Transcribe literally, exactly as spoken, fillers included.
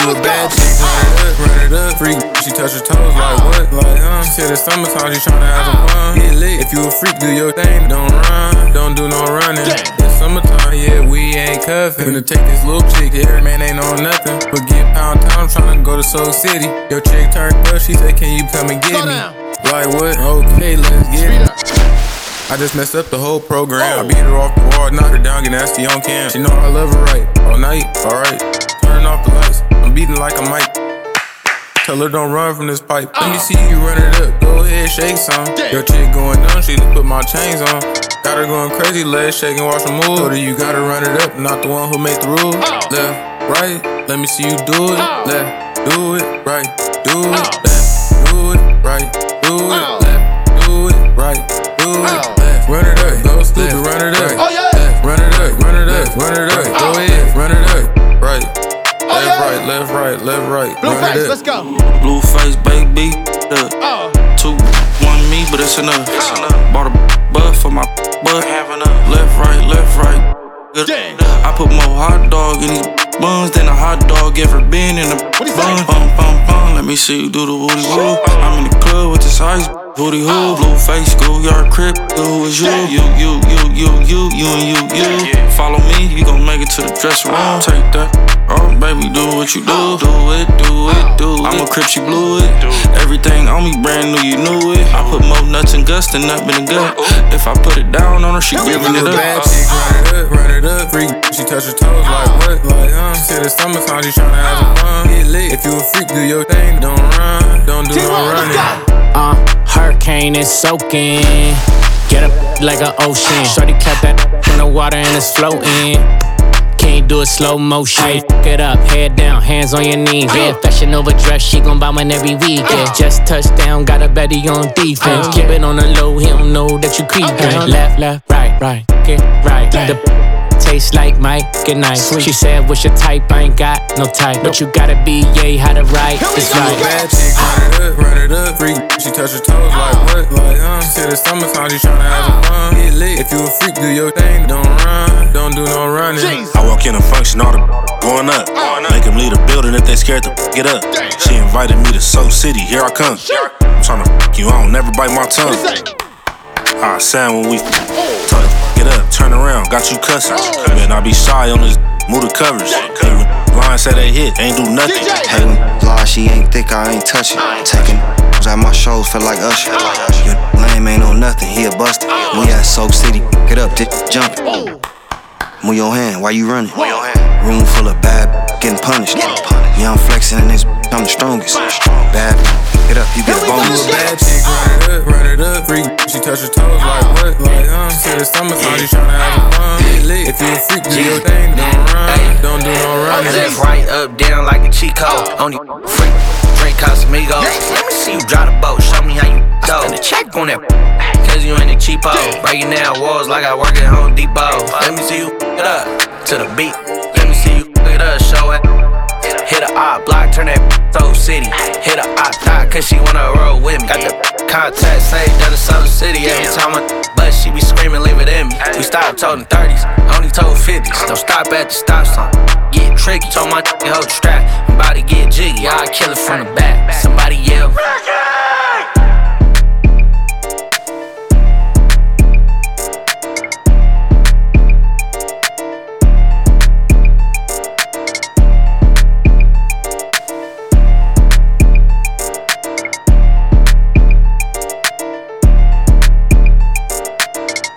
you a bad chick, run it up, run it up. Freak, she touch her toes like what? Like, huh? She said it's summertime, she tryna have some fun. Get lit. If you a freak, do your thing, don't run, don't do no running. It's summertime, yeah, we ain't cuffin'. Finna take this little chick, every man ain't on nothing. Forget Pound Town, I'm tryna go to Soul City. Your chick turned up, she said, can you come and get me? Like what? Okay, let's get it. I just messed up the whole program. I beat her off the wall, knock her down, get nasty on cam. She know I love her right, all night, alright. Turn off the lights, I'm beating like a mic. Tell her don't run from this pipe. Let me see you run it up, go ahead, shake some. Your chick going dumb, she just put my chains on. Got her going crazy, legs shaking, watch her move. Told her you gotta run it up, not the one who made the rules. Left, right, let me see you do it. Left, do it, right, do it. Left, do it, right, do it. Left, do it, right, do it. Run it up, go stupid, run it up. Oh, yeah. Run it up, run it up, run it up. Go ahead, run it up. Right, left, right, left, right, left, right. Blueface, let's go. Blueface, baby. Uh, uh. Two, one me, but it's enough. Uh. Bought a butt for my butt. Left, right, left, right. Good. I put more hot dog in these buns than a hot dog ever been in a bun. Bum, bum, bum. Let me see you do the woody woo. I'm in the club with this ice. Booty hoo, blue face, schoolyard crib. Who is you? You, you, you, you, you, you, and you, you. Follow me, you gon' make it to the dressing room. Take that, oh baby, do what you do. Do it, do it, do it. I'm a crip, she blew it. Everything on me brand new, you knew it. I put more nuts and guts than up in the gut. If I put it down on her, she giving it up. Bad chick, run it up, run it up. Freak, she touch her toes like what? Like, huh? She said it's summertime, she tryna have some fun. Get lit. If you a freak, do your thing, don't run, don't do no running. Uh, hurricane is soaking. Get up like an ocean. Shorty clap that from the water and it's floating. Can't do it slow motion. Ay, f it up, head down, hands on your knees. Yeah, fashion overdress, she gon' buy one every week. Yeah, just touchdown, got a Betty on defense. Keep it on the low, he don't know that you creepin'. Left, left, right, right, get right. The taste like Mike and nice. She said, what's your type? I ain't got no type. But you gotta be, yeah, how to write. It's right. Bad chick, run it up, run it up. Freak, she touch her toes like what? Like, huh? She said it's summertime, she tryna have some fun. Get lit. If you a freak, do your thing, don't run, don't do no running. I walk in a function, all the going up. Make them leave the building if they scared to get up. She invited me to Soul City, here I come. I'm tryna fuck you, I don't never bite my tongue. I sound when we tell her, get up, turn around, got you cussing. Man, I be shy on this, move the covers. Hey, when lines say they hit, ain't do nothing. Hey, when lie, she ain't thick, I ain't touching. Taking out my shows, feel like Usher. Your lame ain't on nothing, he a buster. We at Soap City, get up, dick, jump. Move your hand, why you running? Room full of bad, getting punished. Yeah, I'm flexing in this, I'm the strongest. Bad, get up, you get a bonus. You a bad chick, run it up, run it up. Freak, she touch her toes like what? Like, huh? She said it's summertime, she tryna have some fun. Get lit. If you a freak, do your thing, don't run, don't do no running. Left, right, up, down like a Chico. Only freak, drink Casamigos. Let me see you drive the boat, show me how you go. And the check on that, cause you ain't a cheapo. Breaking down walls like I work at Home Depot. Let me see you it up to the beat. Let me see you it up, show it. Hit a op block, turn that Soul City. Hit a op thought, cause she wanna roll with me. Got the contact saved down in Soul City. Every time I but she be screaming, leave it in me. We stopped toting thirties, only told fifties. Don't stop at the stop sign. Get tricky, told my hold the strap. I'm about to get jiggy, I'll kill it from the back. Somebody yell